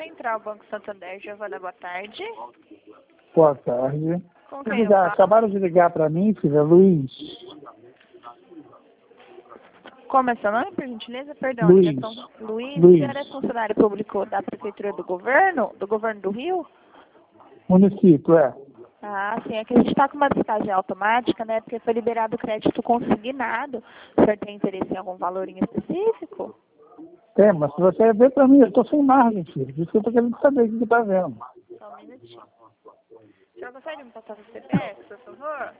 Central, Banco Santander, Giovana, boa tarde. Boa tarde. Com quem eu falo? Acabaram de ligar para mim, filha, Luiz. Como é seu nome, por gentileza? Perdão, Luiz. ligação. Luiz, Luiz. o senhor é funcionário público da Prefeitura do Governo do Rio? Município, é. Ah, sim, é que a gente está com uma listagem automática, né? Porque foi liberado o crédito consignado. O senhor tem interesse em algum valor em específico? Tem, mas se você ver para mim, eu estou sem margem, filho. Por isso que eu estou querendo saber o que está vendo. Só um minutinho. O senhor consegue me passar o CPF, por favor?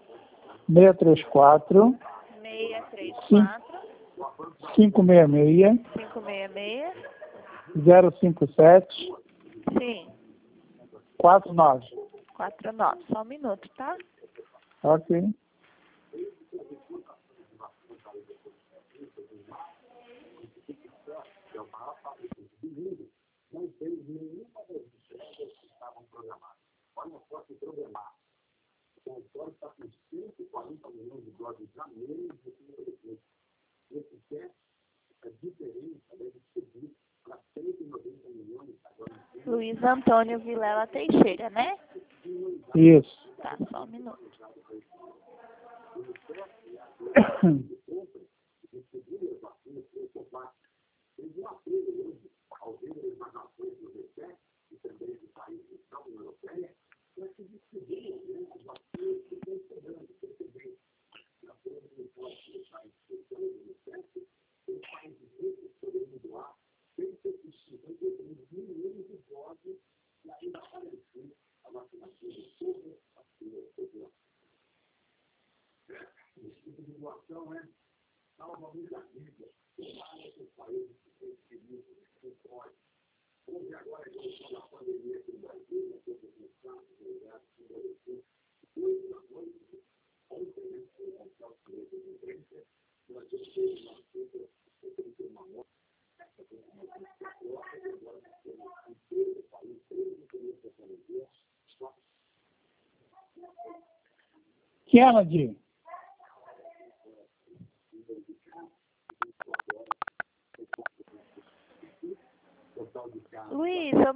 634 634 566 566 057 Sim, 49. 49. Só um minuto, tá? Ok. Luiz Antônio Vilela Teixeira, né? Isso. Tá, só um minuto. Kennedy. Luiz, eu